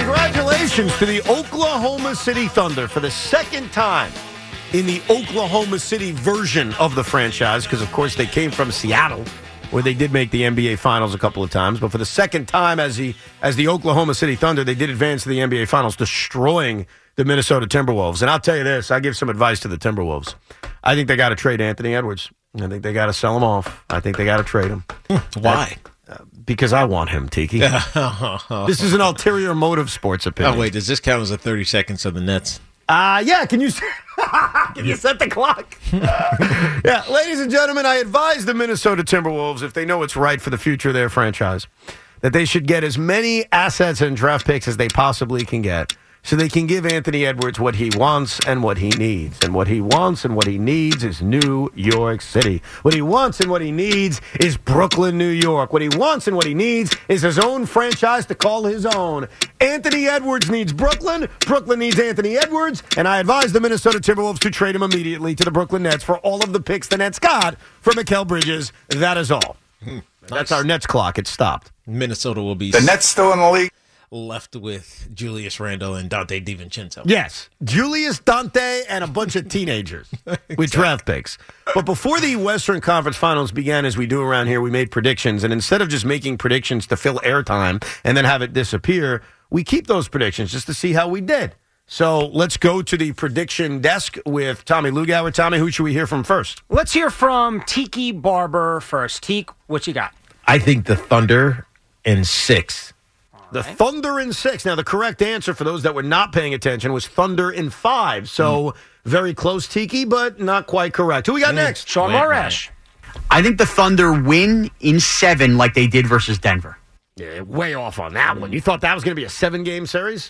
Congratulations to the Oklahoma City Thunder for the second time in the Oklahoma City version of the franchise, because, of course, they came from Seattle, where they did make the NBA Finals a couple of times. But for the second time as the Oklahoma City Thunder, they did advance to the NBA Finals, destroying the Minnesota Timberwolves. And I'll tell you this, I give some advice to the Timberwolves. I think they got to trade Anthony Edwards. I think they got to sell him off. I think they got to trade him. Why? Because I want him, Tiki. This is an ulterior motive sports opinion. Oh, wait, does this count as a 30 seconds of the Nets? Yeah, can you set the clock? Yeah, ladies and gentlemen, I advise the Minnesota Timberwolves, if they know it's right for the future of their franchise, that they should get as many assets and draft picks as they possibly can get, so they can give Anthony Edwards what he wants and what he needs. And what he wants and what he needs is New York City. What he wants and what he needs is Brooklyn, New York. What he wants and what he needs is his own franchise to call his own. Anthony Edwards needs Brooklyn. Brooklyn needs Anthony Edwards. And I advise the Minnesota Timberwolves to trade him immediately to the Brooklyn Nets for all of the picks the Nets got for Mikal Bridges. That is all. That's our Nets clock. It stopped. Minnesota will be... The Nets still in the league? Left with Julius Randle and Dante DiVincenzo. Yes. Julius, Dante, and a bunch of teenagers with draft picks. But before the Western Conference Finals began, as we do around here, we made predictions. And instead of just making predictions to fill airtime and then have it disappear, we keep those predictions just to see how we did. So let's go to the prediction desk with Tommy Lugauer. Tommy, who should we hear from first? Let's hear from Tiki Barber first. Tiki, what you got? I think the Thunder in 6. The Thunder in 6. Now, the correct answer for those that were not paying attention was Thunder in 5. So, very close, Tiki, but not quite correct. Who we got next? Sean Morash. I think the Thunder win in 7 like they did versus Denver. Yeah, way off on that one. You thought that was going to be a 7-game series?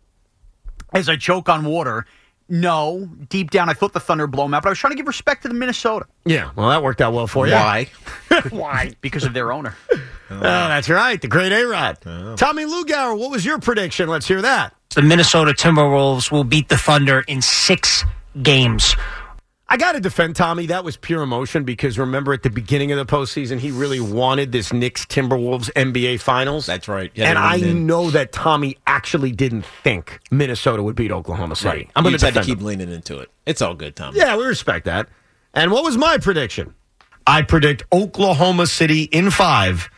As I choke on water, no. Deep down, I thought the Thunder would blow them out, but I was trying to give respect to the Minnesota. Yeah, well, that worked out well for you. Why? Why? Because of their owner. Oh, that's right, the great A-Rod. Tommy Lugauer, what was your prediction? Let's hear that. The Minnesota Timberwolves will beat the Thunder in 6 games. I got to defend Tommy. That was pure emotion because remember at the beginning of the postseason, he really wanted this Knicks-Timberwolves NBA Finals. That's right. Yeah, and I know that Tommy actually didn't think Minnesota would beat Oklahoma City. Right. I'm going to keep leaning into it. It's all good, Tommy. Yeah, we respect that. And what was my prediction? I predict Oklahoma City in 5.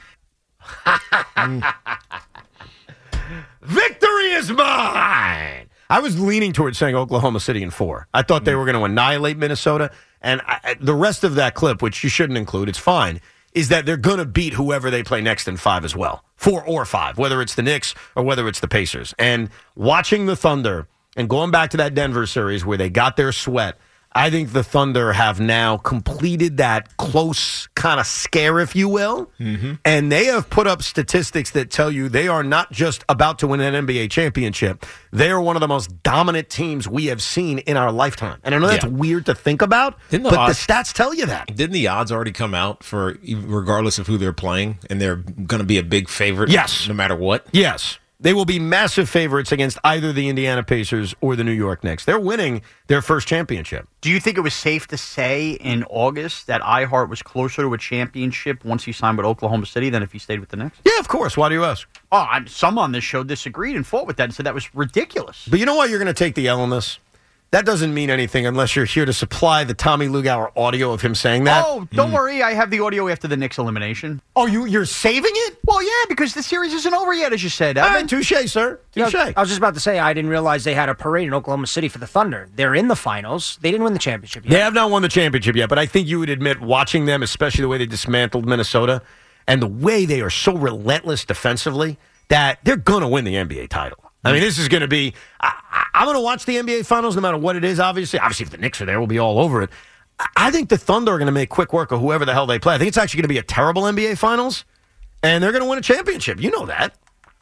Victory is mine! I was leaning towards saying Oklahoma City in 4. I thought they were going to annihilate Minnesota. And the rest of that clip, which you shouldn't include, it's fine, is that they're going to beat whoever they play next in 5 as well. 4 or 5, whether it's the Knicks or whether it's the Pacers. And watching the Thunder and going back to that Denver series where they got their sweat, I think the Thunder have now completed that close kind of scare, if you will. Mm-hmm. And they have put up statistics that tell you they are not just about to win an NBA championship. They are one of the most dominant teams we have seen in our lifetime. And I know that's weird to think about, but the stats tell you that. Didn't the odds already come out for regardless of who they're playing, and they're going to be a big favorite no matter what? Yes. They will be massive favorites against either the Indiana Pacers or the New York Knicks. They're winning their first championship. Do you think it was safe to say in August that iHeart was closer to a championship once he signed with Oklahoma City than if he stayed with the Knicks? Yeah, of course. Why do you ask? Oh, some on this show disagreed and fought with that and said that was ridiculous. But you know why you're going to take the L on this? That doesn't mean anything unless you're here to supply the Tommy Lugauer audio of him saying that. Oh, don't worry. I have the audio after the Knicks elimination. Oh, you're saving it? Well, yeah, because the series isn't over yet, as you said. All right, touche, sir. Touche. I was just about to say, I didn't realize they had a parade in Oklahoma City for the Thunder. They're in the finals. They didn't win the championship yet. They have not won the championship yet, but I think you would admit watching them, especially the way they dismantled Minnesota and the way they are so relentless defensively, that they're going to win the NBA title. I mean, this is going to be I'm going to watch the NBA Finals no matter what it is, obviously. Obviously, if the Knicks are there, we'll be all over it. I think the Thunder are going to make quick work of whoever the hell they play. I think it's actually going to be a terrible NBA Finals, and they're going to win a championship. You know that.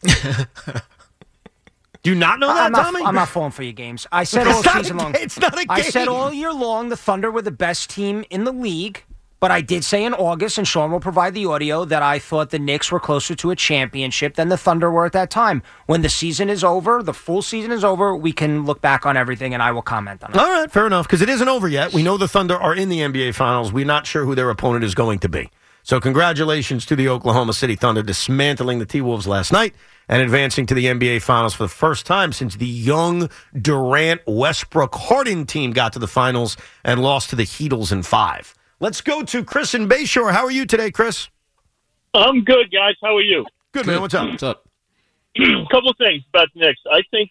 Do you not know that, Tommy? I'm not falling for your games. I said all season long. It's not a game. I said all year long the Thunder were the best team in the league. But I did say in August, and Sean will provide the audio, that I thought the Knicks were closer to a championship than the Thunder were at that time. When the season is over, the full season is over, we can look back on everything, and I will comment on it. All right, fair enough, because it isn't over yet. We know the Thunder are in the NBA Finals. We're not sure who their opponent is going to be. So congratulations to the Oklahoma City Thunder dismantling the T-Wolves last night and advancing to the NBA Finals for the first time since the young Durant, Westbrook, Harden team got to the Finals and lost to the Heatles in 5. Let's go to Chris in Bayshore. How are you today, Chris? I'm good, guys. How are you? Good, man. What's up? What's up? A couple of things about the Knicks. I think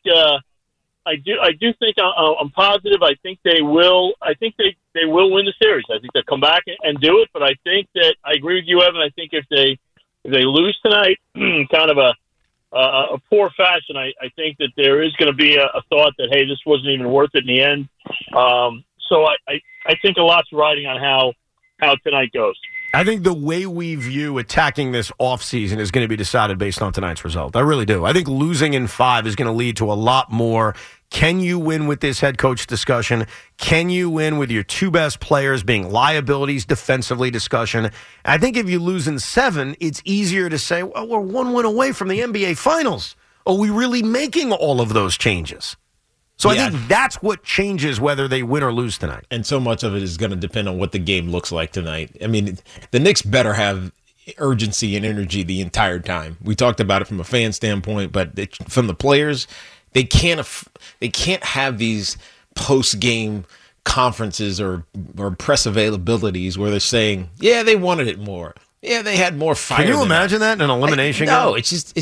I do think I'm positive. I think they will. I think they will win the series. I think they'll come back and do it. But I think that I agree with you, Evan. I think if they lose tonight, kind of a poor fashion, I think that there is going to be a thought that, hey, this wasn't even worth it in the end. So I think a lot's riding on how tonight goes. I think the way we view attacking this offseason is going to be decided based on tonight's result. I really do. I think losing in 5 is going to lead to a lot more. Can you win with this head coach discussion? Can you win with your 2 best players being liabilities defensively discussion? I think if you lose in 7, it's easier to say, well, we're 1 win away from the NBA Finals. Are we really making all of those changes? So I think that's what changes whether they win or lose tonight. And so much of it is going to depend on what the game looks like tonight. I mean, the Knicks better have urgency and energy the entire time. We talked about it from a fan standpoint, but from the players, they can't have these post-game conferences or press availabilities where they're saying, yeah, they wanted it more. Yeah, they had more fire. Can you imagine that in an elimination game? No,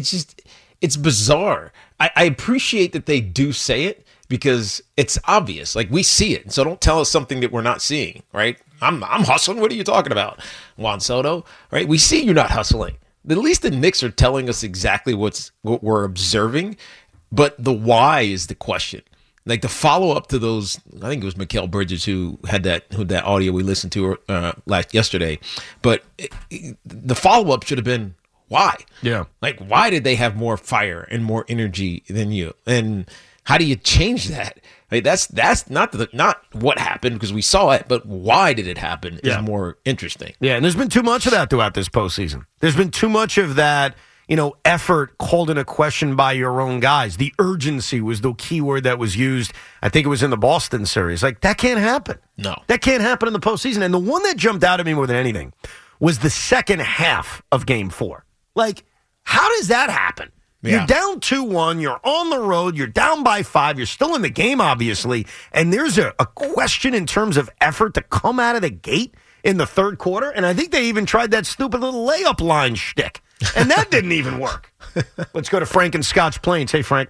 it's bizarre. I appreciate that they do say it, because it's obvious. Like, we see it. So don't tell us something that we're not seeing, right? I'm hustling. What are you talking about, Juan Soto? Right? We see you're not hustling. At least the Knicks are telling us exactly what we're observing, but the why is the question. Like, the follow-up to those, I think it was Mikal Bridges who had that audio we listened to yesterday. But the follow-up should have been, why? Yeah. Like, why did they have more fire and more energy than you? And how do you change that? Like, that's not what happened, because we saw it, but why did it happen is more interesting. Yeah, and there's been too much of that throughout this postseason. There's been too much of that, effort called into question by your own guys. The urgency was the key word that was used. I think it was in the Boston series. Like, that can't happen. No. That can't happen in the postseason. And the one that jumped out at me more than anything was the second half of Game 4. Like, how does that happen? Yeah. You're down 2-1, you're on the road, you're down by 5, you're still in the game, obviously, and there's a question in terms of effort to come out of the gate in the third quarter, and I think they even tried that stupid little layup line shtick, and that didn't even work. Let's go to Frank in Scotch Plains. Hey, Frank.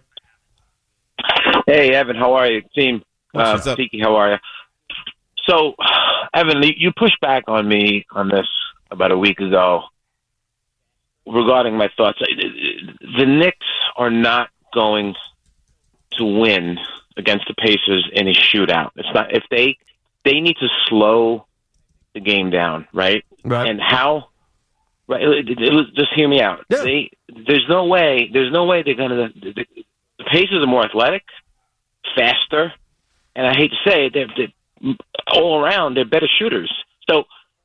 Hey, Evan, how are you? Team, Tiki, how are you? So, Evan, you pushed back on me on this about a week ago regarding my thoughts. The Knicks are not going to win against the Pacers in a shootout. It's not, if they need to slow the game down, right? Right. And how? Right. Just hear me out. Yeah. There's no way they're gonna. The Pacers are more athletic, faster, and I hate to say it, they're all around they're better shooters. So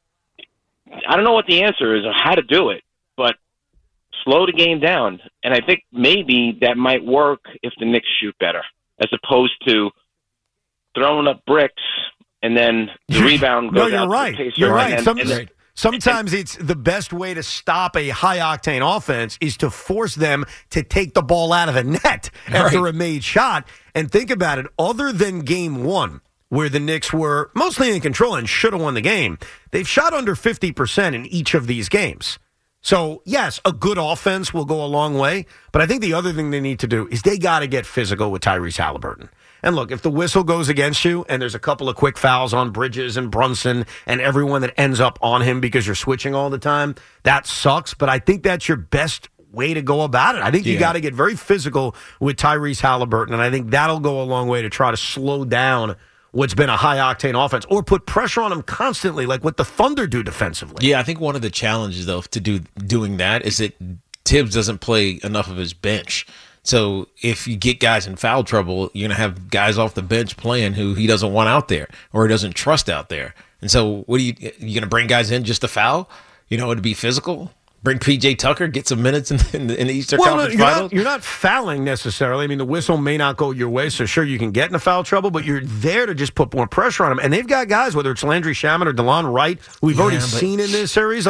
I don't know what the answer is or how to do it, but slow the game down. And I think maybe that might work if the Knicks shoot better, as opposed to throwing up bricks and then the rebound goes out right. to the Pacers. You're right. Sometimes and it's the best way to stop a high-octane offense is to force them to take the ball out of the net after a made shot. And think about it, other than Game 1, where the Knicks were mostly in control and should have won the game, they've shot under 50% in each of these games. So, yes, a good offense will go a long way, but I think the other thing they need to do is they got to get physical with Tyrese Halliburton. And look, if the whistle goes against you and there's a couple of quick fouls on Bridges and Brunson and everyone that ends up on him because you're switching all the time, that sucks, but I think that's your best way to go about it. I think you got to get very physical with Tyrese Halliburton, and I think that'll go a long way to try to slow down what's been a high-octane offense, or put pressure on them constantly, like what the Thunder do defensively. Yeah, I think one of the challenges, though, to doing that is that Tibbs doesn't play enough of his bench. So if you get guys in foul trouble, you're going to have guys off the bench playing who he doesn't want out there or he doesn't trust out there. And so what you going to bring guys in just to foul, to be physical? Bring P.J. Tucker, get some minutes in the Eastern Conference Finals? You're not fouling necessarily. I mean, the whistle may not go your way, so sure, you can get into foul trouble, but you're there to just put more pressure on them. And they've got guys, whether it's Landry Shamet or DeLon Wright, who we've already seen in this series. Like,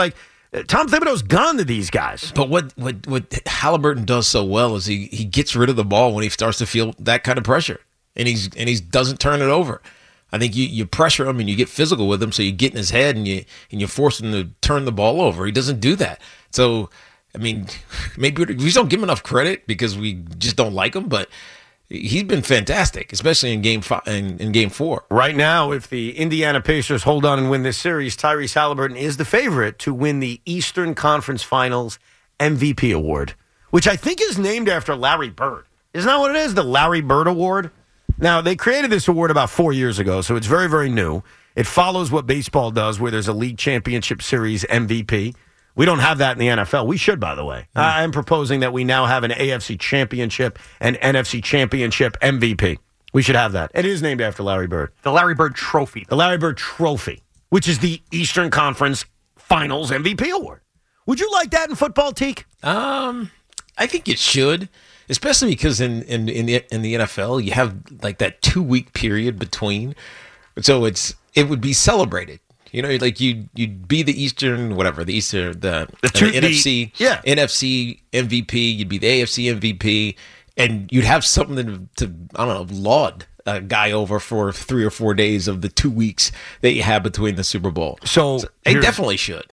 Tom Thibodeau's gone to these guys. But what Halliburton does so well is he gets rid of the ball when he starts to feel that kind of pressure, and he doesn't turn it over. I think you pressure him and you get physical with him, so you get in his head and you force him to turn the ball over. He doesn't do that. So, I mean, maybe we just don't give him enough credit because we just don't like him, but he's been fantastic, especially in Game 5 in Game 4. Right now, if the Indiana Pacers hold on and win this series, Tyrese Halliburton is the favorite to win the Eastern Conference Finals MVP award, which I think is named after Larry Bird. Isn't that what it is? The Larry Bird Award? Now, they created this award about 4 years ago, so it's very, very new. It follows what baseball does, where there's a league championship series MVP. We don't have that in the NFL. We should, by the way. I'm proposing that we now have an AFC championship and NFC championship MVP. We should have that. It is named after Larry Bird. The Larry Bird Trophy. The Larry Bird Trophy, which is the Eastern Conference Finals MVP award. Would you like that in football, Teak? I think it should, especially because in the NFL you have like that 2-week period between, so it would be celebrated. You know, like you'd be the Eastern, whatever, the NFC, NFC MVP. You'd be the AFC MVP, and you'd have something to I don't know, laud a guy over for 3 or 4 days of the 2 weeks that you have between the Super Bowl. So they definitely should.